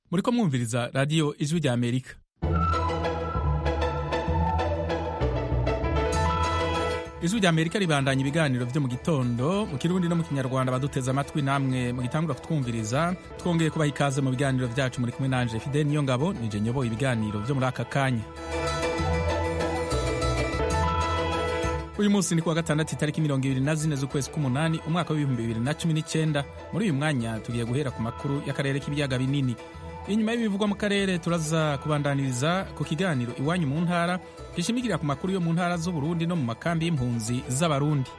muriko mwumviriza radiyo ijwi rya Amerika. Ijwi rya Amerika ribandanya ibiganiro vyo mu gitondo mu Kirundi no mu Kinyarwanda. Baduteze amatwi namwe mu gitangura kutwumviriza, twongeye kubaha ikaze mu biganiro vyacu. Muri kumwe nanje Fidel Niyongabo, nije nyoboye ibiganiro vyo muri aka kanya. Uyu munsi ni kuwa gatandatu itariki 24 z'ukwezi k'umunani umwaka w'2019. Muri uyu mwanya tugiye guhera ku makuru y'akarere k'ibiyaga binini. Inyuma y'ibivugwa mu karere turaza kubandaniriza ku kiganiro iwanyu mu ntara gishimikira ku makuru yo mu ntara z'u Burundi no mu makambi y'impunzi z'abarundi.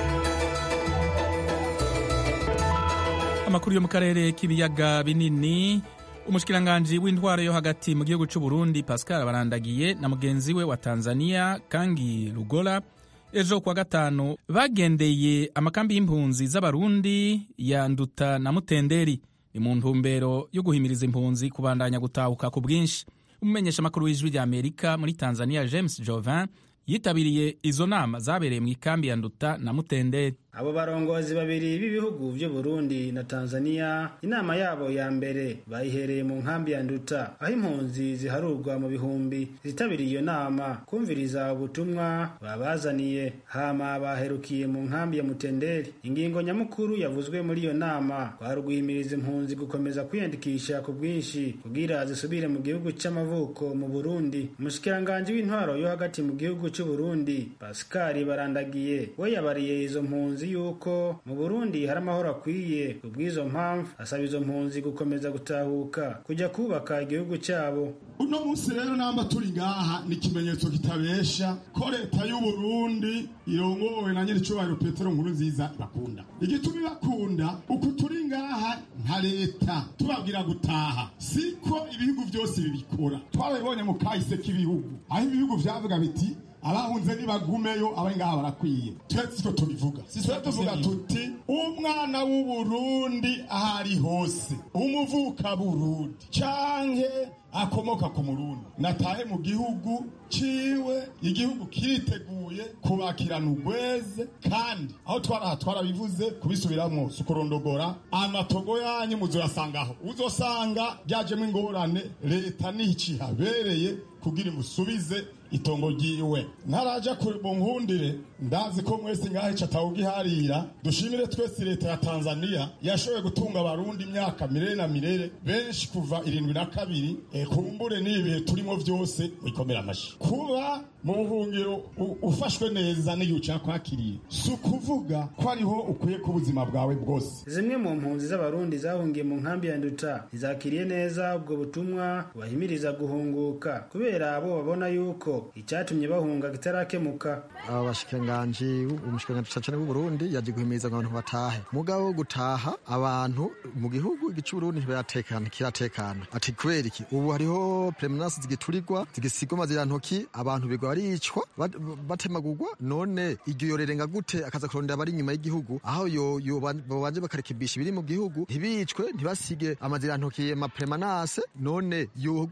Amakuru yo mu karere k'ibiyaga binini. Umushikiranganji w'intwaro yo hagati mu gihugu cy'u Burundi Pascal Barandagiye na mugenzi we wa Tanzania Kangi Lugola ejo kuwa gatanu bagendeye amakambi y'impunzi z'abarundi ya Nduta na Mutenderi. Ni mu ntumbero yo guhimiriza impunzi kubandanya gutahuka ku bwinshi. Umumenyesha makuru w'ijwi rya Amerika muri Tanzania James Jovin yitabiriye izo nama zabereye mu ikambi ya Nduta na Mutenderi. Abo barongozi babiri b'ibihugu by'u Burundi na Tanzania, inama yabo ya mbere bayihereye mu nkambi ya Nduta, aho impunzi ziharurwa mu bihumbi zitabiriye iyo nama kumviriza ubutumwa babazaniye. Hama baherukiye mu nkambi ya Mutenderi. Ingingo nyamukuru yavuzwe muri iyo nama kwari guhimiriza impunzi gukomeza kwiyandikisha ku bwinshi kugira zisubire mu gihugu c'amavuko mu Burundi. Umushikiranganji w'intwaro yo hagati mu gihugu cy'u Burundi Pascal Barandagiye we yabariye izo mpunzi yuko mu Burundi hari amahoro akwiye. Kubw'izo mpamvu asaba izo mpunzi gukomeza gutahuka kujya kubaka igihugu cyabo. Uno munsi rero namba turi ngaha ni ikimenyetso kitabesha ko leta y'u Burundi irongowe na nyiricubahiro Petero Nkurunziza bakunda. Igituma bakunda uku turi ngaha nka leta tubabwira gutaha, siko ibihugu byose bibikora. Twabibonye mu kahise k'ibihugu aho ibihugu vyavuga biti abahunze nibagumeyo abari ngaha barakwiye. Twese tubivuga, siswe tuvuga tuti umwana w'u Burundi ahari hose, umuvuka Burundi canke akomoka ku Murundi natahe mu gihugu ciwe, igihugu kiriteguye kubakirana ugweze. Kandi aho twarabivuze kubisubiramwo sukurondogora amatogo yanyu muzoyasangaho, uzosanga byajemo ingorane leta nicihabereye kugira musubize itongo ryiwe. Ntaraja ku nkundire ndazi ko mwese ngahe catawugiharira. Dushimire twese leta ya Tanzania yashoboye gutunga abarundi imyaka mirere na mirere, benshi kuva 72. Kumbure n'ibihe turimo vyose wikomera amashi. Kuba mu buhungiro ufashwe neza n'igihe cyakwakiriye si ukuvuga ko ariho ukwiye ku buzima bwawe bwose. Zimwe mu mpunzi z'abarundi zahungiye mu nkambi ya Nduta izakiriye neza ubwo butumwa bahimiriza guhunguka kubera abo babona yuko icyatumye bahunga kitarakemuka. Abashikiranganji umushikiranganji w'u Burundi yaje guhimiriza abantu batahe. Mugabo gutaha abantu mu gihugu gicu Burundi ntibayatekana kiratekana. Ati kubera iki ubu hariho premenace zigiturirwa zigisigwa mazira ntoki, abantu bigwa baricwa batemagurwa. None iryo yorerenga gute akaza kurondera abari inyuma y'igihugu aho yo banje bakarekebisha ibiri mu gihugu, ntibicwe ntibasige amazira ntoki ma premenace. None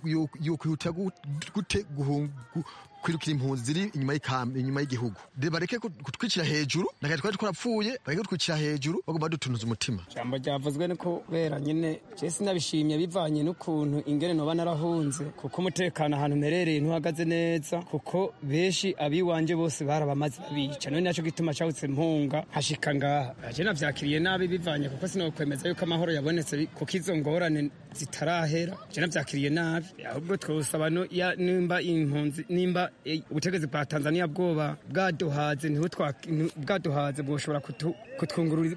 yo kwihuta gute kwirukira impunzi ziri inyuma y'ikambi inyuma y'igihugu. Bareke kutwicira hejuru, nakati twari twarapfuye bareke kutwicira hejuru, bagomba dutunuza umutima. Jambo ryavuzwe niko bera nyine je sinabishimye bivanye n'ukuntu ingene noba narahunze, kuko umutekano ahantu merereye ntuhagaze neza, kuko beshi abiwanje bose barabamaze babica. None naco gituma cawutse mpunga hashika ngaha. Je navyakiriye nabi bivanye kuko sinokwemeza yuko amahoro yabonetse kuko izo ngorane zitarahera. Je navyakiriye nabi, ahubwo twosaba no nimba impunzi nimba ubutegetsi bwa Tanzania bwoba bwaduhaze bwaduhaze bwoshobora kutwungurura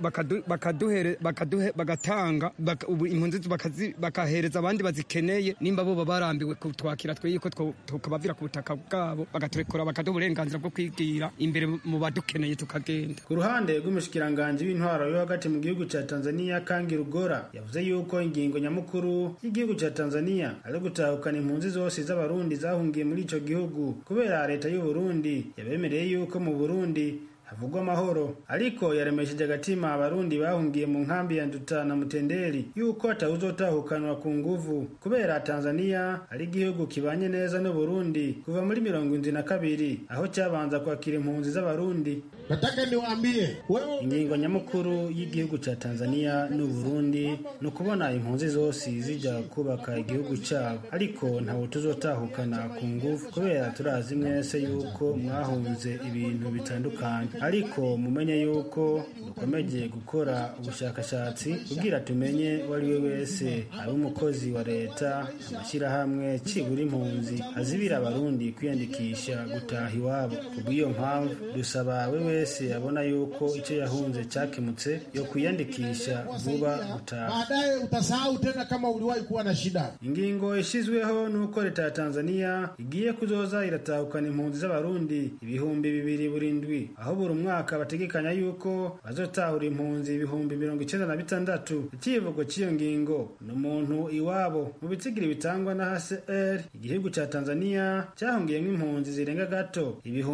bagatanga impunzi bakahereza abandi bazikeneye. Nimba bo barambiwe kutwakira twe yuko tukabavira ku butaka bwabo bagaturekura bakaduha uburenganzira bwo kwigira imbere mu badukeneye tukagenda. Ku ruhande rw'umushikiranganji w'intwaro yo hagati mu gihugu cya Tanzania Kangi Lugora yavuze yuko ingingo nyamukuru y'igihugu cya Tanzania ari gutahukana impunzi zose z'abarundi zahungiye muri ico gihugu kubera leta y'u Burundi yabemereye yuko mu Burundi havugwa amahoro. Ariko yaremesheje agatima abarundi bahungiye mu nkambi ya Nduta na Mutenderi yuko atawuzotahukanwa ku nguvu kubera Tanzania ari igihugu kibanye neza n'u Burundi kuva muri 1972 aho cyabanza kwakira impunzi z'abarundi. Nataka niwaambie wewe, ingingo nyamukuru y'igihugu ca Tanzania n'u Burundi no kubona impunzi zose zija kubaka igihugu cyabo, ariko ntawo tuzotahukana ku ngufu kubera turazi mwese yuko mwahunze ibintu bitandukanye, ariko mumenye yuko dukomeje gukora ubushakashatsi kugira tumenye wari we wese ari umukozi wa leta, amashyirahamwe cibura impunzi azibira abarundi kwiyandikisha gutaha iwabo. Kubw'iyo mpamvu dusaba we wese abona yuko icyo yahunze cyakemutse yo kwiyandikisha vuba gutaha, baadaye utasahau tena kama uliwahi kuwa na shida. Ingingo ishizweho nuko leta ya Tanzania igiye kuzoza iratahukana impunzi z'abarundi 2,000 aho buri mwaka bategekanya yuko bazotahura impunzi 96,000. Ikivugo cy'iyo ngingo n'umuntu iwabo mu bitsigiri bitangwa na HCR. Igihugu ca Tanzania cyahungiyemo impunzi zirenga gato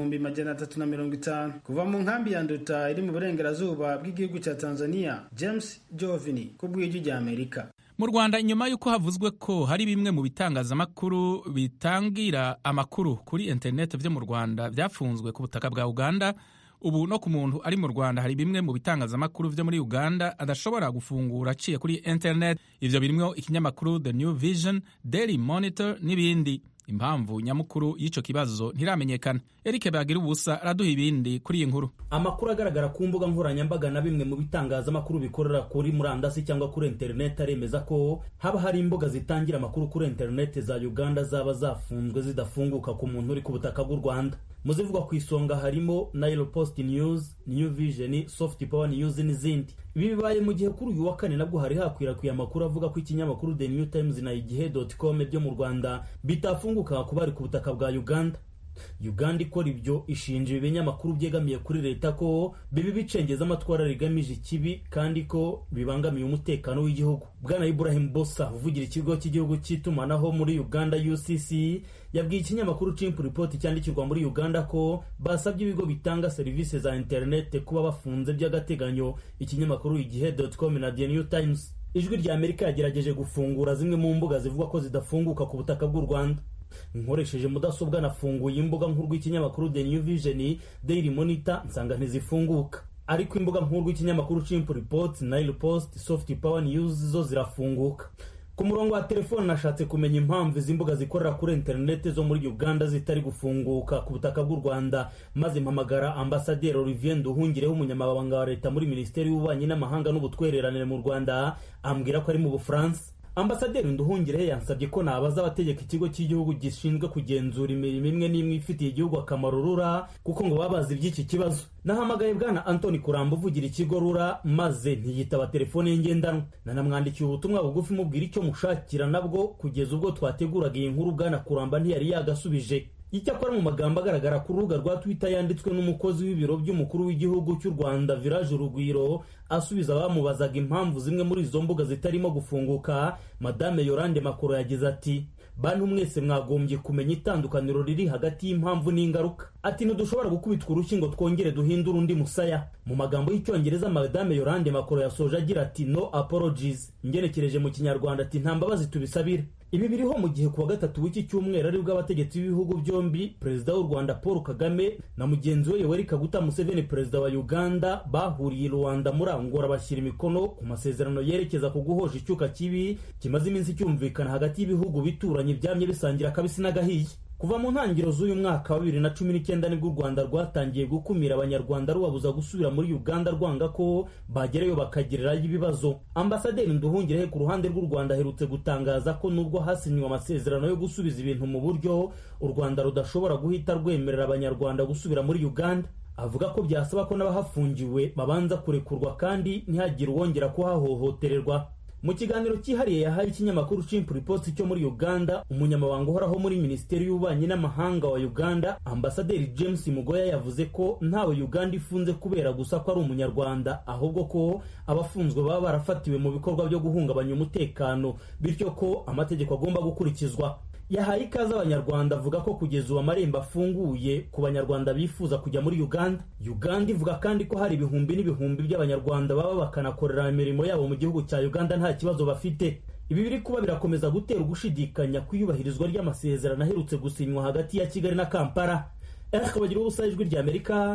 350 kuva mu nkambi ya Nduta iri mu burengerazuba bw'igihugu ca Tanzania. James Jovini kubw'ijwi rya Amerika. Mu Rwanda, inyuma y'uko havuzwe ko hari bimwe mu bitangazamakuru bitangira amakuru kuri internet byo mu Rwanda byafunzwe ku butaka bwa Uganda, ubu no ku muntu ari mu Rwanda hari bimwe mu bitangazamakuru byo muri Uganda adashobora gufungura aciye kuri internet. Ivyo birimo ikinyamakuru The New Vision, Daily Monitor n'ibindi. Impamvu nyamukuru y'ico kibazo ntiramenyekana. Eric Bagira ubusa araduha ibindi kuri iyi nkuru. Amakuru agaragara ku mbuga nkoranyambaga na bimwe mu bitangazamakuru bikorera kuri murandasi cyangwa kuri internet aremeza ko haba hari imbuga zitangira amakuru kuri internet za Uganda zaba zafunzwe zidafunguka ku muntu uri ku butaka bw'u Rwanda. Muzivugwa ku isonga harimo Nile Post News, New Vision, Soft Power News n'izindi. Ibi bibaye mu gihe kuri uyu wa kane nabwo hari hakwirakwiye amakuru avuga ko ikinyamakuru The New Times na igihe.com byo mu Rwanda bitafunguka ku bari ku butaka bwa Uganda. Uganda ikora ibyo ishinja ibinyamakuru byegamiye kuri leta ko bibi bicengeza amatwara rigamije ikibi kandi ko bibangamiye umutekano w'igihugu. Bwana Ibrahim Bossa uvugira ikigo cy'igihugu cy'itumanaho muri Uganda UCC yabwiye ikinyamakuru Chimp Report cyandikirwa muri Uganda ko basabye ibigo bitanga serivisi za internet kuba bafunze by'agateganyo ikinyamakuru igihe.com na The New Times. Ijwi rya Amerika yagerageje gufungura zimwe mu mbuga zivuga ko zidafunguka ku butaka bw'u Rwanda. Nkoresheje mudasobwa nafunguye imbuga nkuru y'ikinyamakuru The New Vision, Daily Monitor nsanga ntizifunguka, ariko imbuga nkuru y'ikinyamakuru Chimp Report, Nile Post, Soft Power News zo zirafunguka. Ku murongo wa telefone nashatse kumenya impamvu izi mbuga zikorera kuri internet zo muri Uganda zitari gufunguka ku butaka bw'u Rwanda, maze mpamagara Ambassadeur Olivier Nduhungireho umunyamabanga wa leta muri Minisiteri y'Ububanyi n'Amahanga n'Ubutwererane mu Rwanda, ambwira ko ari mu Bufaransa. Ambasaderi Nduhungirehe yansabye ko nabaza abategeka ikigo cy'igihugu gishinzwe kugenzura imirimo imwe n'imwe ifitiye igihugu akamaro RURA kuko ngo babazi iby'iki kibazo. Nahamagaye bwana Anthony Kuramba uvugira ikigo RURA maze ntiyitaba telefone ye ngendanwa. Nanamwandikiye ubutumwa bugufi mubwira icyo mushakira, nabwo kugeza ubwo twateguraga iyi nkuru bwana Kuramba ntiyari yagasubije. Icyakora mu magambo agaragara ku rubuga rwa Twitter yanditswe n'umukozi w'ibiro by'umukuru w'igihugu cy'u Rwanda Village Urugwiro asubiza abamubazaga impamvu zimwe muri izo mbuga zitarimo gufunguka, Madame Yorande Makoro yagize ati: "Bantu mwese mwagombye kumenya itandukaniro riri hagati y'impamvu n'ingaruka." Ati: "Ntidushobora gukubitwa urushyi ngo twongere duhindura undi musaya." Mu magambo y'Icyongereza Madame Yorande Makoro yasoje agira ati "No apologies." Ngenekereje mu Kinyarwanda ati "Nta mbabazi tubisabira." Ibi biriho mu gihe kuwa gatatu w'iki cyumweru ari bwo abategetsi b'ibihugu byombi, Perezida w'u Rwanda Paul Kagame na mugenzi we Yoweri Kaguta Museveni Perezida wa Uganda, bahuriye i Rwanda muri Angola bashyira imikono ku masezerano yerekeza ku guhosha icyuka kibi kimaze iminsi cyumvikana hagati y'ibihugu bituranye byamye bisangira akabisi n'agahiye. Kuva mu ntangiriro z'uyu mwaka wa 2019 nibwo u Rwanda rwatangiye gukumira abanyarwanda rubabuza gusubira muri Uganda rwanga ko bagerayo bakagirirayo ibibazo. Ambasaderi Nduhungirehe ku ruhande rw'u Rwanda aherutse gutangaza ko nubwo hasinywe amasezerano yo gusubiza ibintu mu buryo, u Rwanda rudashobora guhita rwemerera abanyarwanda gusubira muri Uganda. Avuga ko byasaba ko n'abahafungiwe babanza kurekurwa kandi ntihagire uwongera kuhahohotererwa. Mu kiganiro cyihariye yahaye ikinyamakuru Chimp Report cyo muri Uganda, umunyamabanga uhoraho muri Minisiteri y'Ububanyi n'Amahanga wa Uganda, Ambasaderi James Mugoya yavuze ko ntawe Uganda ifunze kubera gusa ko ari umunyarwanda, ahubwo ko abafunzwe baba barafatiwe mu bikorwa byo guhungabanya umutekano, bityo ko amategeko agomba gukurikizwa. Yahaye ikaze abanyarwanda avuga ko kugeza ubu amarembo afunguye ku banyarwanda bifuza kujya muri Uganda. Uganda ivuga kandi ko hari ibihumbi n'ibihumbi by'abanyarwanda baba bakanakorera imirimo yabo mu gihugu cya Uganda nta kibazo bafite. Ibi biri kuba birakomeza gutera ugushidikanya kwiyubahirizwa ry'amasezerano aherutse gusinywa hagati ya Kigali na Kampala. Bagira ubusa ijwi rya Amerika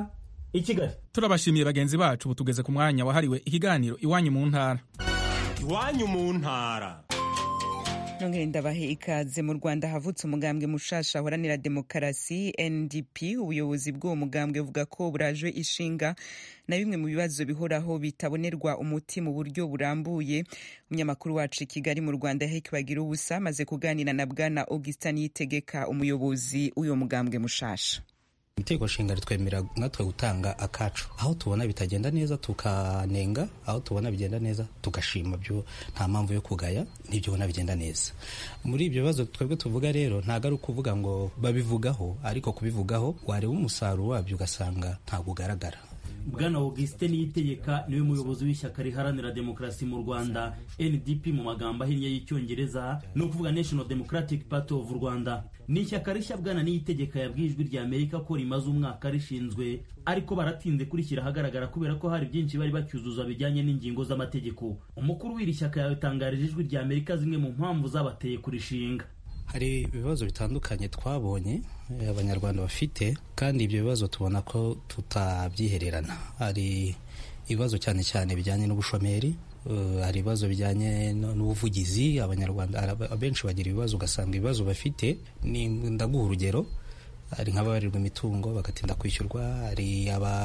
i Kigali. Turabashimiye bagenzi bacu, butugeze ku mwanya wahariwe ikiganiro iwanyu mu ntara. Iwanyu mu ntara. Nongere ndabahe ikaze. Mu Rwanda havutse umugambwe mushasha uharanira demokarasi NDP. Ubuyobozi bw'uwo mugambwe buvuga ko burajwe ishinga na bimwe mu bibazo bihoraho bitabonerwa umuti mu buryo burambuye. Umunyamakuru wacu i Kigali mu Rwanda Heki Bagira ubusa maze kuganira na Bwana Augustin Niyitegeka, umuyobozi w'uyo mugambwe mushasha. Itegeko nshinga ritwemerera natwe gutanga akacu, aho tubona bitagenda neza tukanenga, aho tubona bigenda neza tugashima, byo nta mpamvu yo kugaya n'ibyo ubona bigenda neza. Muri ibyo bibazo twebwe tuvuga rero ntago ari ukuvuga ngo babivugaho, ariko kubivugaho wareba umusaruro wabyo ugasanga ntabwo ugaragara. Bwana Augustin Niyitegeka niwe muyobozi w'ishyaka riharanira demokarasi mu Rwanda NDP mu magambo ahinnye y'icyongereza, no kuvuga National Democratic Party of Rwanda. Ni ishyaka rishya Bwana Niyitegeka yabwiye Ijwi rya Amerika ko rimaze umwaka rishinzwe, ariko baratinze kurishyira ahagaragara kubera ko hari byinshi bari bacyuzuza bijyanye n'ingingo z'amategeko. Umukuru w'iri shyaka yatangarije Ijwi rya Amerika zimwe mu mpamvu zabateye kurishinga. Hari ibibazo bitandukanye twabonye abanyarwanda bafite, kandi ibyo bibazo tubona ko tutabyihererana. Hari ibibazo cyane cyane bijyanye n'ubushomeri, hari ibibazo bijyanye n'ubuvugizi. Abanyarwanda abenshi bagira ibibazo, ugasanga ibibazo bafite ni, ndaguha urugero, hari nk'ababarirwa imitungo bagatinda kwishyurwa, hari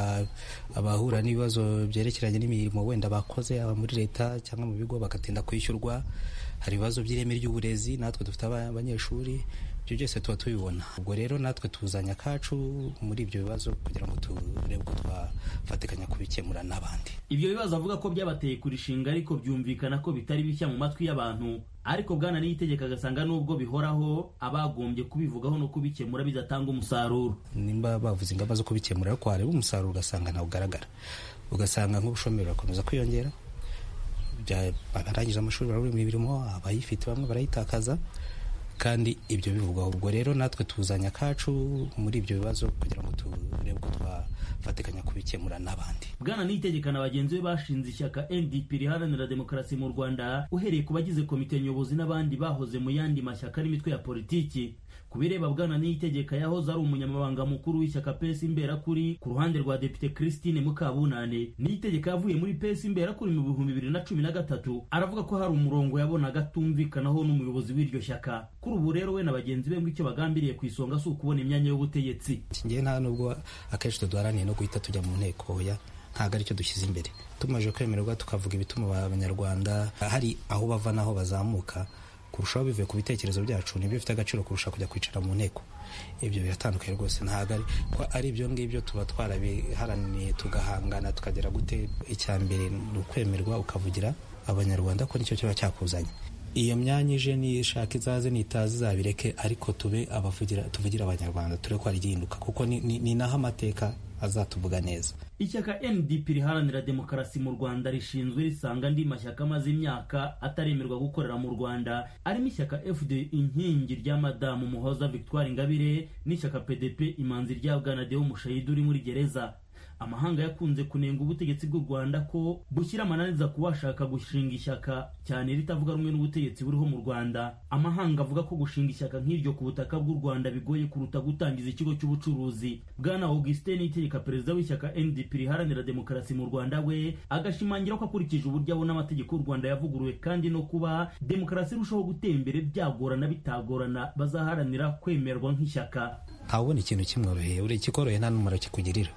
abahura n'ibibazo byerekeranye n'imirimo wenda bakoze aba muri leta cyangwa mu bigo bagatinda kwishyurwa, hari ibibazo by'ireme ry'uburezi, natwe dufite abanyeshuri, ibyo byose tuba tubibona. Ubwo rero natwe tuzanya akacu muri ibyo bibazo kugira ngo turebe ko twafatikanya kubikemura n'abandi. Ibyo bibazo avuga ko byabateye kurishinga, ariko byumvikana ko bitari bishya mu matwi y'abantu. Ariko Bwana Niyitegeka agasanga nubwo bihoraho abagombye kubivugaho no kubikemura bidatanga umusaruro. Nimba bavuze ingamba zo kubikemura, ariko wareba umusaruro ugasanga ntawo ugaragara. Ugasanga nk'ubushomeri burakomeza kwiyongera, barangije amashuri barabura imirimo, abayifite bamwe barayitakaza, kandi ibyo bivugwaho. Ubwo rero natwe tuzanya akacu muri ibyo bibazo kugira ngo turebe ko twafatikanya kubikemura n'abandi. Bwana Niyitegeka na bagenzi be bashinze ishyaka NDP riharanira demokarasi mu Rwanda, uhereye ku bagize komite nyobozi n'abandi bahoze mu yandi mashyaka n'imitwe ya politiki. Kubireba Bwana Niyitegeka yahoze ari umunyamabanga mukuru w'ishyaka PS Imberakuri ku ruhande rwa Depite Christine Mukabunane. Niyitegeka yavuye muri PS Imberakuri mu 2013. Aravuga ko hari umurongo yabonaga atumvikanaho n'umuyobozi w'iryo shyaka. Kuri ubu rero we na bagenzi be ngicyo bagambiriye ku isonga si ukubona imyanya y'ubutegetsi. Ngiye nta nubwo akenshi tuduharaniye no guhita tujya mu nteko, ya ntago aricyo dushyize imbere. Tumaje kwemererwa tukavuga ibituma abanyarwanda hari aho bava naho bazamuka kurushaho bivuye ku bitekerezo byacu, nibyo bifite agaciro kurusha kujya kwicara mu nteko. Ibyo biratandukanye rwose, ntago ari ibyo ngibyo tuba twarabiharaniye tugahangana tukagera gute. Icyambere ni ukwemerwa ukavugira abanyarwanda ko nicyo kiba cyakuzanye. Iyo myanya ije nishaka izaze nitazi zabireke, ariko tuve tuvugira abanyarwanda, ture ko ari gihinduka, kuko ni naho amateka azatuvuga neza. Ishyaka NDP riharanira demokarasi mu Rwanda rishinzwe risanga andi mashyaka amaze imyaka ataremerwa gukorera mu Rwanda, arimo ishyaka FD inkingi rya Madamu Muhoza Victoire Ingabire n'ishyaka PDP imanzi rya Bwana Deo Mushayidi uri muri gereza. Amahanga yakunze kunenga ubutegetsi bw'u Rwanda ko bushyira amananiza kubashaka gushinga ishyaka cyane ritavuga rumwe n'ubutegetsi buriho mu Rwanda. Amahanga avuga ko gushinga ishyaka nk'iryo ku butaka bw'u Rwanda bigoye kuruta gutangiza ikigo cy'ubucuruzi. Bwana Augustin Niyitegeka, perezida w'ishyaka NDP riharanira demokarasi mu Rwanda, we agashimangira ko akurikije uburyo abona amategeko y'u Rwanda yavuguruwe, kandi no kuba demokarasi irushaho gutera imbere byagorana bitagorana bazaharanira kwemerwa nk'ishyaka. Ntawubona ikintu kimworoheye, uri ikikoroheye nta numero kikugirira.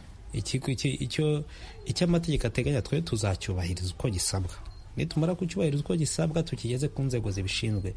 Icyo amategeko ateganya twe tuzacyubahiriza uko gisabwa. Nitumara kucyubahiriza uko gisabwa tukigeze ku nzego zibishinzwe,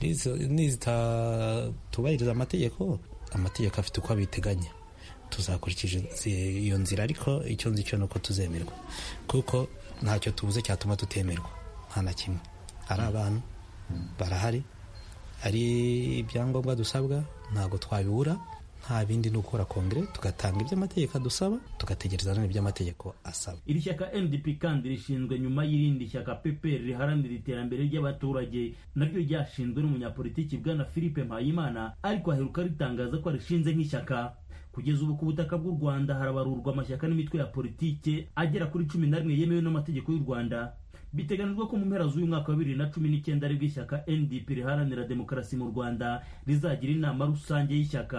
nizitubahiriza amategeko afite uko abiteganya, tuzakurikije iyo nzira. Ariko icyo nzi cyo nuko tuzemerwa, kuko ntacyo tubuze cyatuma tutemerwa, nta na kimwe. Ari abantu barahari, ari ibyangombwa dusabwa, ntabwo twabibura. Nta bindi ni ukora kongere tugatanga ibyo amategeko adusaba, tugategereza n'ibyo amategeko asaba. Iri shyaka NDP kandi rishinzwe nyuma y'irindi shyaka PPR riharanira iterambere ry'abaturage, naryo ryashinzwe n'umunyapolitiki Bwana Philippe Mpayimana, ariko aheruka ritangaza ko rishinze nk'ishyaka. Kugeza ubu ku butaka bw'u Rwanda harabarurwa amashyaka n'imitwe ya politike agera kuri 11 yemewe n'amategeko y'u Rwanda. Biteganijwe ko mu mpera z'uyu mwaka wa 2019 aribwo ishyaka NDP riharanira demokarasi mu Rwanda rizagira inama rusange y'ishyaka,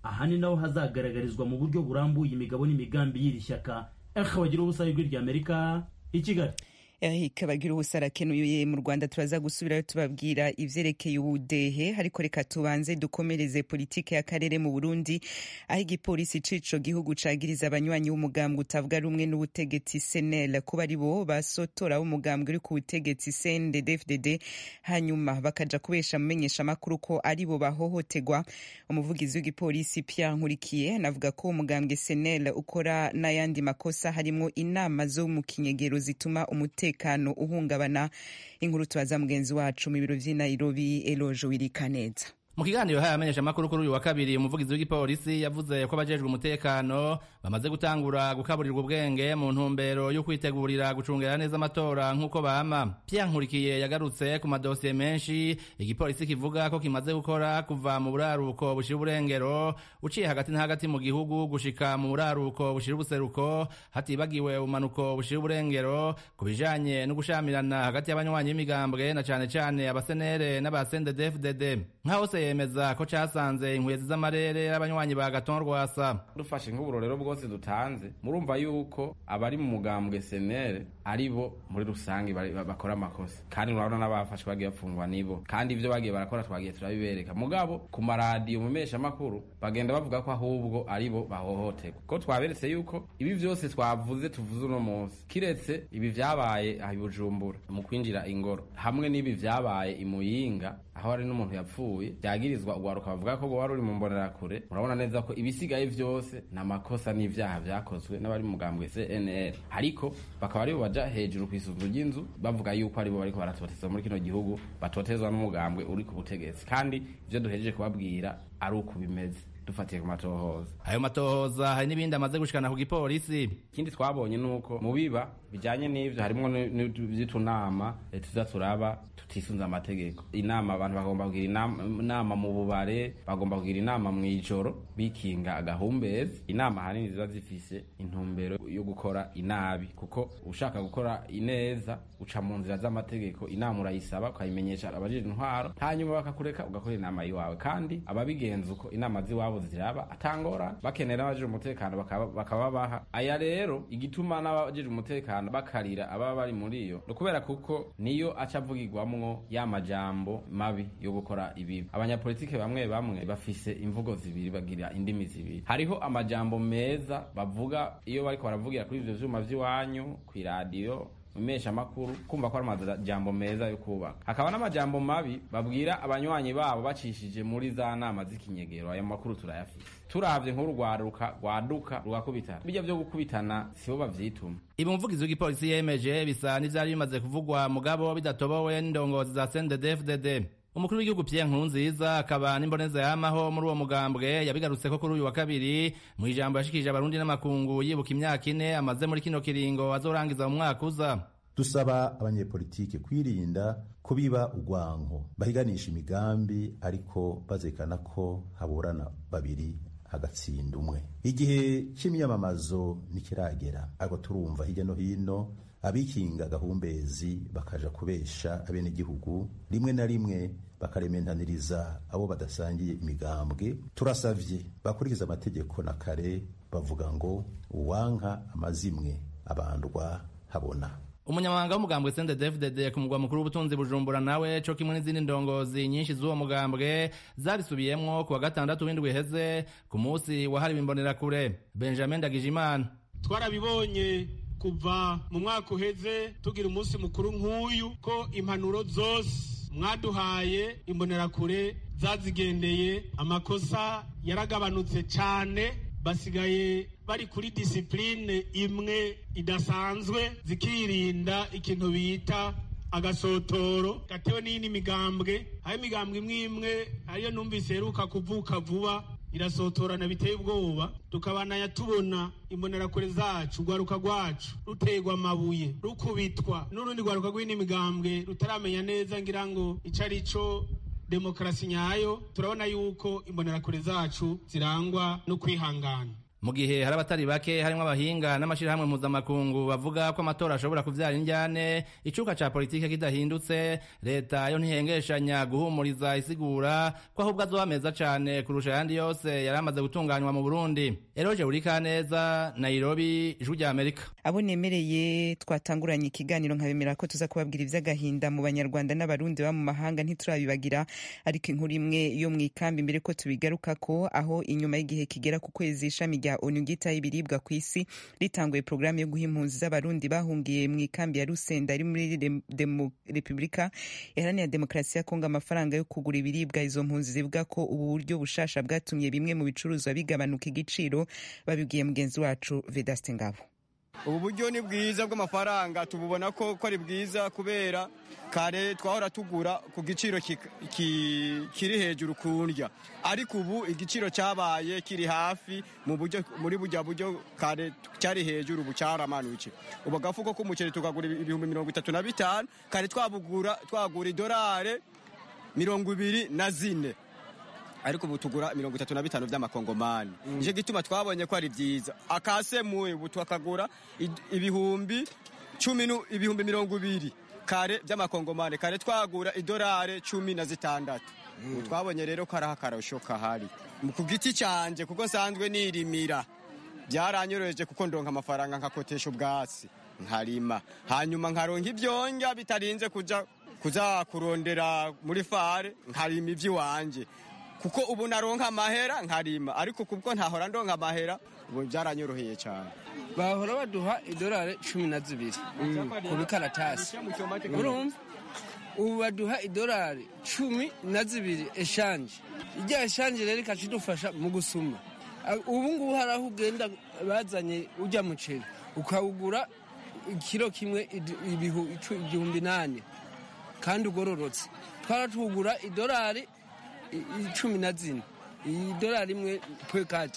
aha ni naho hazagaragarizwa mu buryo burambuye imigabo n'imigambi y'iri shyaka. Bagira ubusa ijwi ry'Amerika i Kigali. Eric Bagira ubusa arakenuye mu Rwanda. Turaza gusubirayo tubabwira ivyerekeye ubudehe, ariko reka tubanze dukomereze politike y'akarere mu Burundi, aho igipolisi cico gihugu cagiriza abanywanyi b'umugambwe utavuga rumwe n'ubutegetsi CNL kuba ari bo basotora b'umugambwe uri ku butegetsi CNDD-FDD, hanyuma bakaja kubesha mumenyesha makuru ko ari bo bahohotegwa. Umuvugizi w'igipolisi Pierre Nkurikiye anavuga ko umugambwe CNL ukora n'ayandi makosa harimwo inama zo mu kinyegero zituma umutekano uhungabana. Inkuru tubaza mugenzi wacu mu biro vy'i Nairobi, Elojo Wirikaneza. Mu kiganiro hamenyesha makuru kuri uyu wa kabiri, umuvugizi w'igipolisi yavuze ko abajejwe umutekano bamaze gutangura gukaburirwa ubwenge mu ntumbero yo kwitegurira gucungera neza amatora nk'uko bama. Pierre Nkurikiye yagarutse ku madosiye menshi igipolisi kivuga ko kimaze gukora kuva mu buraruko bushira uburengero uciye hagati na hagati mu gihugu gushika mu buraruko bushira ubuseruko, hatibagiwe umanuko bushira uburengero, kubijanye no gushamirana hagati y'abanywanyi b'imigambwe na cane cane abasenere n'abasendedefdd. Nk'aho yemeza ko casanze inkwezi z'amarere y'abanywanyi ba Gaton Rwasa. Dufashe nk'uburorero bwose dutanze, murumva yuko abari mu mugambwe senere ari bo muri rusange bakora amakosa, kandi urabona n'abafashwe bagiye bafungwa nibo, kandi ivyo bagiye barakora twagiye turabibereka. Mugabo ku maradiyo mu mesha makuru bagenda bavuga ko ahubwo ari bo bahohoterwa. Ko twaberetse yuko ibi vyose twavuze tuvuze uno munsi, kiretse ibi vyabaye aho Bujumbura mu kwinjira ingoro, hamwe n'ibi vyabaye i Muyinga aho hari n'umuntu yapfuye, byagirizwa ugwaruka bavuga ko wari uri mu mbonerakure. Murabona neza ko ibisigaye vyose n'amakosa n'ivyaha vyakozwe n'abari mu mugambwe CNL, ariko bakaba ari bo baja hejuru kw'isuzu ry'inzu bavuga yuko ari bo bariko baratoteza muri kino gihugu, batotezwa n'umugambwe uri ku butegetsi, kandi ivyo duhejeje kubabwira ari uko bimeze dufatiye ku matohoza. Ayo matohoza hari n'ibindi amaze gushikana ku gipolisi. Ikindi twabonye nuko mu biba bijanye n'ivyo harimwo n'ivy'utunama tuza turaba tutisunza amategeko. Inama abantu bagomba kugira inama mu bubare, bagomba kugira inama mw'ijoro bikinga agahumbezi. Inama hanini ziba zifise intumbero yo gukora inabi, kuko ushaka gukora ineza uca mu nzira z'amategeko. Inama urayisaba ukayimenyesha abajejwe intwaro, hanyuma bakakureka ugakora inama yiwawe, kandi ababigenza uko inama ziwabo ziraba atangora bakenera abajejwe umutekano bakaba baha. Aya rero igituma n'abajejwe umutekano bakarira ababa bari muri iyo no kubera kuko niyo acavugirwamwo ya majambo mabi yo gukora ibibi. Abanyapolitike bamwe bafise imvugo zibiri, bagira indimi zibiri. Hariho amajambo meza bavuga iyo bariko baravugira kuri ivyo vyuma vy'iwanyu kw'iradiyo umesha makuru, kumva ko ari amajambo meza yo kubaka. Hakaba n'amajambo mabi babwira abanywanyi babo bacishije muri za nama z'ikinyegero. Ayo makuru turayafise. Turavye nk'urugwaruka rwaduka rugakubitana, bijya vyo gukubitana sibo bavyituma. Ibi umuvugizi w'igipolisi yemeje bisa n'ivyari bimaze kuvugwa mugabo bidatobowe n'indongozi za CNDD-FDD. Umukuru w'igihugu Pierre Nkurunziza akaba n'imboneza yamaho muri uwo mugambwe yabigarutse ko kuri uyu wa kabiri mu ijambo yashikije abarundi n'amakungu yibuka imyaka 4 amaze muri kino kiringo azorangiza mu mwaka uza. Dusaba abanyepolitike kwirinda kubiba urwanko, bahiganisha imigambi ariko bazekana ko haburana babiri hagatsinda umwe. Igihe cy'imyamamazo nikiragera, ariko turumva hirya no hino abikinga gahumbezi bakaja kubesha abenegihugu, rimwe na rimwe bakarementaniriza abo badasangiye imigambwe. Turasavye bakurikiza amategeko na kare, bavuga ngo uwanka amazimwe abandwa habona. Umunyamabanga w'umugambwe CNDD-FDD ku mugwa mukuru w'ubutunzi Bujumbura nawe co kimwe n'izindi ndongozi nyinshi z'uwo mugambwe zarisubiyemwo ku wa gatandatu w'indwi iheze ku munsi wahariwe imbonerakure. Benjamin Ndagijimana: twarabibonye kuva mu mwaka uheze tugira umunsi mukuru nk'uyu ko impanuro zose mwaduhaye imbonerakure zazigendeye, amakosa yaragabanutse cane, basigaye bari kuri disipline imwe idasanzwe, zikirinda ikintu bita agasotoro gatewe n'indi migambwe. Aho imigambwe imwe ariyo numvise heruka kuvuka vuba irasotorana biteye ubwoba, tukabanaya tubona imbonerakure zacu, urwaruka rwacu rutegwa amabuye, rukubitwa n'urundi rwaruka rw'indi migambwe rutaramenya neza ngira ngo ico arico demokarasi nyayo. Turabona yuko imbonerakure zacu zirangwa no kwihangana. mu gihe hari abatari bake harimwo abahinga n'amashirahamwe mpuzamakungu bavuga ko amatora ashobora kuvyara injyane icuka ca politike kidahindutse leta yo ntihengeshanya guhumuriza isigura ko ahubwo azoba meza cane kurusha ayandi yose yari amaze gutunganywa mu Burundi. Eroje Urikaneza, Nairobi, Ijwi rya Amerika. Abo nemereye twatanguranye ikiganiro nkabemera ko tuza kubabwira ivy'agahinda mu Banyarwanda n'Abarundi ba mu mahanga ntiturabibagira, ariko inkuru imwe yo mw'ikambi mbere ko tubigarukako, aho inyuma y'igihe kigera ku kwezi ishami rya ONU ryitaye ibiribwa ku isi ritanguye porogaramu yo guha impunzi z'Abarundi bahungiye mw'ikambi ya Rusenda ari muri Repubulika Iharanira Demokarasi ya Kongo amafaranga yo kugura ibiribwa. Izo mpunzi zivuga ko ubu buryo bushasha bwatumye bimwe mu bicuruzwa bigabanuka igiciro, babibwiye mugenzi wacu Vedaste Ngabo. Ubu buryo ni bwiza bw'amafaranga, tububona ko ari bwiza kubera kare twahora tugura ku giciro kiri hejuru kundya, ariko ubu igiciro cyabaye kiri hafi muri burya buryo kare cyari hejuru, ubu cyaramanutse. Ubu agafuko k'umuceri tukagura ibihumbi 35, kare twagura idolari 24, ariko ubu tugura 35 by'amakongomani. Nicyo gituma twabonye ko ari byiza. Akasemuye ubu tukagura ibihumbi 20 kare by'amakongomani, kare twagura idolari 16. Twabonye rero ko ari akarusho kahari ku giti cyanjye, kuko nsanzwe nirimira. Byaranyoroheje kuko ndonka amafaranga nkakotesha ubwatsi nkarima, hanyuma nkaronka ibyonja bitarinze kuza kurondera muri fare, nkarima iby'iwanje kuko ubu naronka amahera nkarima, ariko kuko ntahora ndonka amahera ubu byaranyoroheye cyane. Bahora baduha idolari 12 ku bikaratasi, urumva ubu baduha idolari 12 eshanje. Ijya eshanje rero ikatudufasha mu gusuma. Ubu ngubu hari aho ugenda bazanye ujya muceri ukawugura ikiro kimwe 8,000 kandi ugororotse. Twaratugura idolari 14, idolari imwe pwekati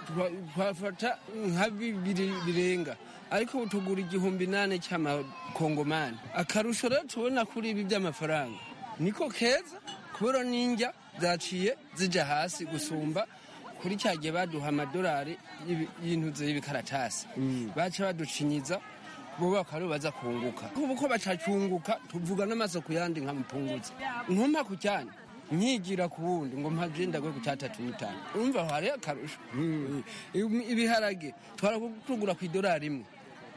twafata nka 2 birenga, ariko utugura 8,000 cy'amakongomani. Akarusho rero tubona kuri ibi by'amafaranga niko keza, kubera ninjya zaciye zija hasi gusumba kuri cyagiye baduha amadolari y'intuze y'ibikaratasi. Baca baducinyiza bo bakaro baza kunguka, ubu ko bacacunguka tuvuga n'amasoko yandi nkamupunguza nkoma ku cyane nyigira ku wundi ngo mpagenda gwe ku 3,5. Umva hari akarusho. Ibiharage twarakugura ku idolari imwe,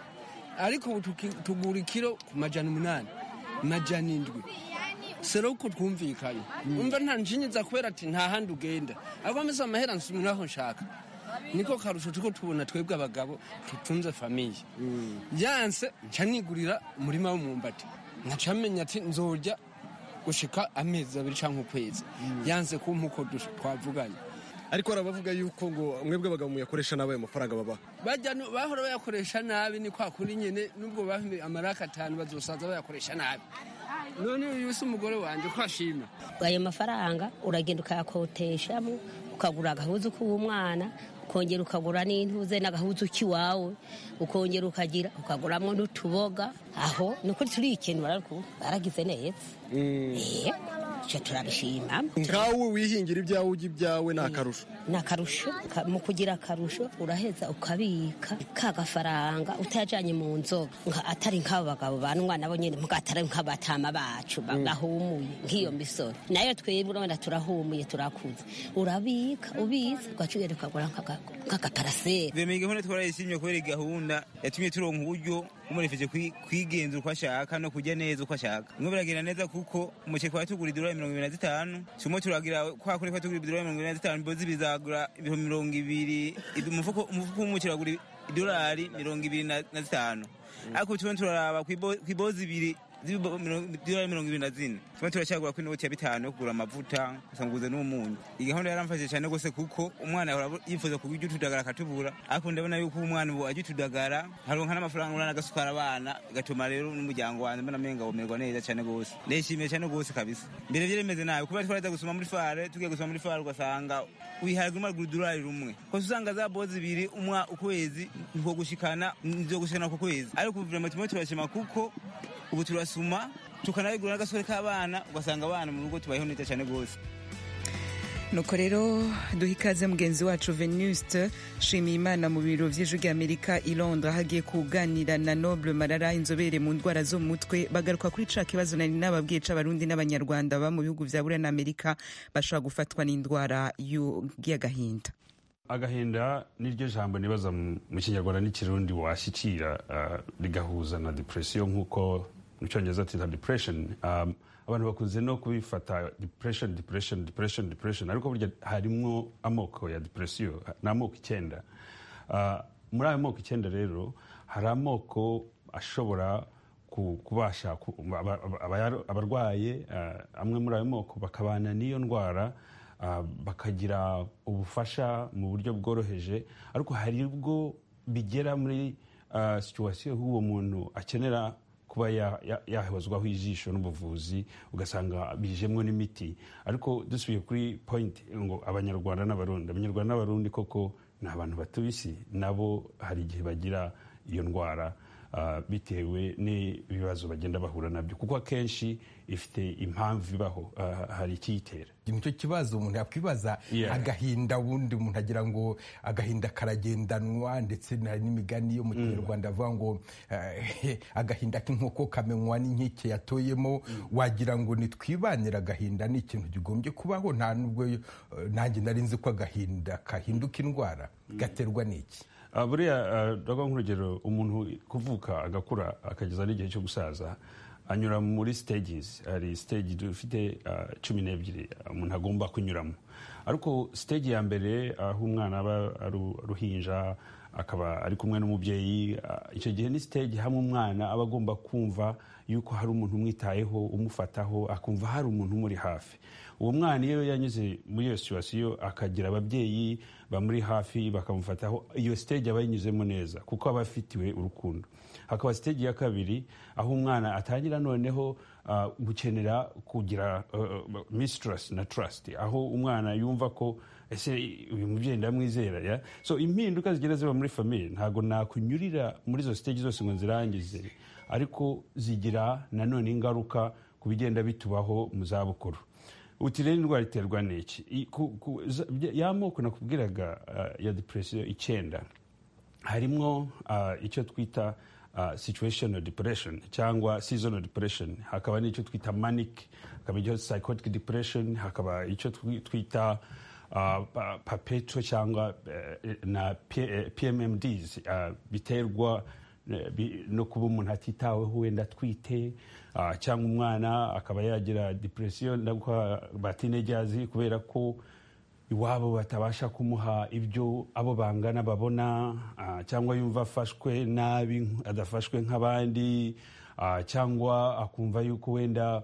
ariko tugura ikiro ku 800, 700. Sero uko twumvikanye. Umva nta nshinyiza kubera ati nta handi ugenda, abo ameze amahera nsumiraho nshaka. Niko karusho tuko tubona twebwe abagabo tutunze famiye. Yanse ncanigurira umurima w'umumbati, nkacamenya ati nzorya gushika amezi 2 canke ukwezi. Yanse kumpuko twavuganye, ariko arabavuga yuko ngo mwebwe abagabo muyakoresha nabaye amafaranga baba bahora bayakoresha nabi. Ni kwa kuri nyene nubwo bahimbe amaraka 5 bazosaza bayakoresha nabi. None yusu umugore wanje kwashima ayo mafaranga uragenda ukayakoteshamo, ukagura agahuzu k'umwana, ukongera ukagura n'intuze n'agahuzu kiwawe, ukongera ukaguramo n'utuboga. Aho nuko turi ikintu baragize neza. Turabishima. Nkawe wihingira ibyawe ujya ibyawe n'akarusho. N'akarusho mu kugira akarusho uraheza ukabika kagafaranga utajanye mu nzoga, atari nk'abo bagabo banwa nabo nyene mugatara nk'abatama bacu bagahumuye nk'iyo misoro. Nayo twebwe urabona turahumuye turakuze, urabika ubitsa ugacugera ukagura nk'agaparasera. Bemeye gahunda twarayishimye kubera gahunda yatumye turonka uburyo umurefije kwigenzura uko ashaka no kujya neza uko ashaka. Mwe biragira neza kuko umuceri kwa tugura idolari 25, cyo turagira kwa kuri kwa tugura idolari 25, bozi bizagura 20, umufuko w'umuceri agura idolari 25. Ariko tubone turaraba kwibozi 2 idolari 24. Tuma turacagura ku inoti ya 5 yo kugura amavuta usanguze n'umunyu. Igahunda yaramfashije cyane gose kuko umwana yifuza kugura tudagara katubura, ariko ndabona yuko umwana ubu aje tudagara haronka n'amafaranga urana gasukara abana, gatuma rero n'umuryango wanjye mbona menga womerwa neza cyane gose. Nishimiye cyane gose kabisa. Mbere byeremeze nawe kuba twaraza gusoma muri fare, tugiye gusoma muri fare ugasanga wihaga umwe idolari rumwe, ko usanga za bozi 2 umwa ukwezi nko gushikana ku kwezi. Ariko vraiment tuma turashima kuko ubu turasuma tukanabigura n'agasore k'abana, ugasanga abana mu rugo tubayeho neza cyane gose. nuko rero duha ikaze mugenzi wacu Venuste Nshimiyimana mu biro vy'ijwi ry'Amerika i Londres hagiye kuganira na Noble Marara inzobere mu ndwara zo mu mutwe bagaruka kuri ca kibazo nari nababwiye c'abarundi n'abanyarwanda ba mu bihugu vya Buraya na Amerika bashobora gufatwa n'indwara y'agahinda. Agahinda niryo jambo nibaza mu Kinyarwanda n'ikirundi washikira rigahuza na depression nk'uko mu Cyongereza tita depression. Abantu bakunze no kubifata depression ariko burya harimwo amoko ya depression n'amoko 9. Muri ayo moko 9 rero hari amoko ashobora kubasha abarwaye amwe muri ayo moko bakabana n'iyo ndwara bakagira ubufasha mu buryo bworoheje, ariko hari ubwo bigera muri situation uwo muntu akenera kuba yahozwaho ijisho n'ubuvuzi ugasanga bijemwo n'imiti. Ariko dusubiye kuri point ngo abanyarwanda n'abarundi koko ni abantu batubisi, nabo hari igihe bagira iyo ndwara bitewe n'ibibazo bagenda bahura nabyo, kuko akenshi ifite impamvu ibaho, hari ikiyitera. Nicyo kibazo umuntu yakwibaza. Agahinda wundi umuntu agira ngo agahinda karagendanwa, ndetse n'imigani yo mu Kinyarwanda avuga ngo agahinda k'inkoko kamenywa n'inkike yatoyemo. Wagira ngo nitwibanira agahinda ni ikintu gigombye kubaho, nta nubwo nanjye nari nzi ko agahinda kahinduka indwara. Gaterwa n'iki? Buriya ndavuga nk'urugero, umuntu kuvuka agakura akageza n'igihe cyo gusaza anyura muri stages. Hari stage dufite 12 umuntu agomba kunyuramo, ariko stage ya mbere aho umwana aba ruhinja akaba ari kumwe n'umubyeyi, icyo gihe ni stage hamwe umwana aba agomba kumva yuko hari umuntu umwitayeho umufataho, akumva hari umuntu umuri hafi. Uwo mwana iyo yanyuze muri iyo situation akagira ababyeyi bamuri hafi bakamufataho, iyo stage aba yinyuzemo neza kuko aba afitiwe urukundo. Hakaba stage ya kabiri aho umwana atangira noneho gukenera kugira mistrust na trust, aho umwana yumva ko ese uyu mubyeyi ndamwizera. So impinduka zigera ziba muri famille ntago nakunyurira muri zo stage zose ngo nzirangize, ariko zigira nanone ingaruka ku bigenda bitubaho mu zabukuru. Uti rero indwara iterwa n'iki? Ya moko nakubwiraga ya depression 9 harimwo icyo twita situational depression cyangwa seasonal depression, hakaba n'icyo twita manic, hakaba icyo psychotic depression, hakaba icyo twita perpetual cyangwa na PMMDs biterwa no kuba umuntu atitaweho, wenda twite cyangwa umwana akaba yagira depression ndakwa teenagers kubera ko iwabo batabasha kumuha ibyo abo bangana babona, cyangwa yumva afashwe nabi adafashwe nk'abandi, cyangwa akumva yuko wenda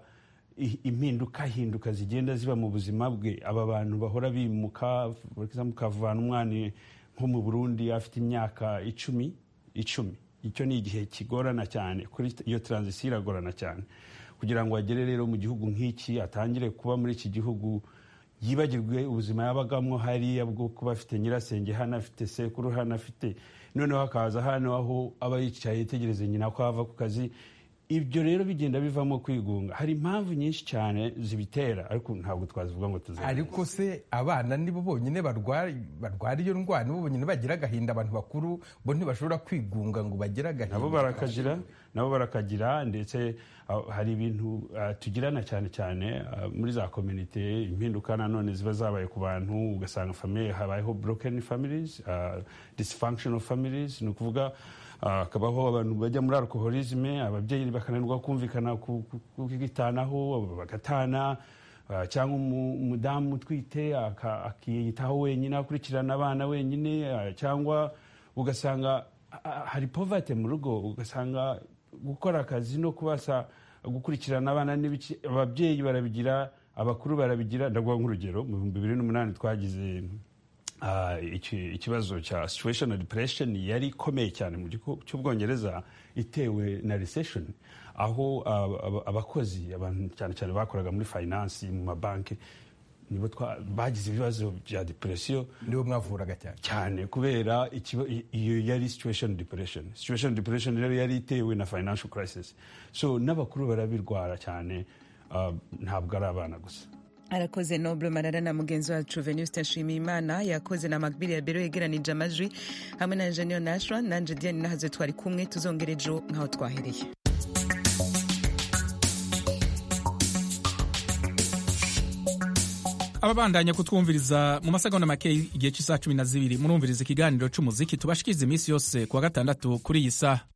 impinduka zigenda ziba mu buzima bwe. Aba bantu bahora bimuka, mukavana umwana nko mu Burundi afite imyaka 10, icyo ni igihe kigorana cyane, kuri iyo transition iragorana cyane kugira ngo agere rero mu gihugu nk'iki, atangire kuba muri iki gihugu, yibagirwe ubuzima yabagamo hariya bwo kuba afite nyirasenge hano, afite sekuru hano, afite noneho akaza hano aho aba yicaye yetegereze nyina ko ava ku kazi. Ibyo rero bigenda bivamo kwigunga. Hari impamvu nyinshi cyane zibitera, ariko ntabwo twazivuga ngo tuzi. Ariko se abana nibo bonyine barwara iyo ndwara, nibo bonyine bagira agahinda? Abantu bakuru bo ntibashobora kwigunga ngo bagire agahinda? Nabo barakagira, ndetse hari ibintu tugirana cyane muri za community, impinduka nanone ziba zabaye ku bantu, ugasanga famille habayeho broken families, dysfunctional families, ni ukuvuga akabaho abantu bajya muri alcoholisme, ababyeyi bakananirwa kumvikana kugitanaho bagatana, cyangwa umudamu utwite akiyitaho wenyine akurikirana abana wenyine, cyangwa ugasanga hari poverty mu rugo, ugasanga gukora akazi no kubasa gukurikirana abana n'ibiki ababyeyi barabigira, abakuru barabigira. Ndaguha nk'urugero, mu 2008 twagize ikibazo cya situational depression yari ikomeye cyane mu gihugu cy'Ubwongereza, itewe na recession, aho abakozi abantu cyane bakoraga muri finance mu mabanki nibo bagize ibibazo bya depression, nibo mwavuraga cyane kubera iyo yari situation depression rero yari itewe na financial crisis. So n'abakuru barabirwara cyane, ntabwo ari abana gusa. arakoze Noble Marara na mugenzi wacu Venuste Nshimiyimana, yakoze na Magbili ya Bero yegeranije amajwi hamwe na Engineer Nashwa, nanje Diane Nahaze twari kumwe, tuzongera ejo nkaho twahereye. ababandanya kutwumviriza mu masegonda make igihe cy'isaha 12 murumviriza ikiganiro cy'umuziki tubashikiriza iminsi yose kuwa gatandatu kuri iyi saha.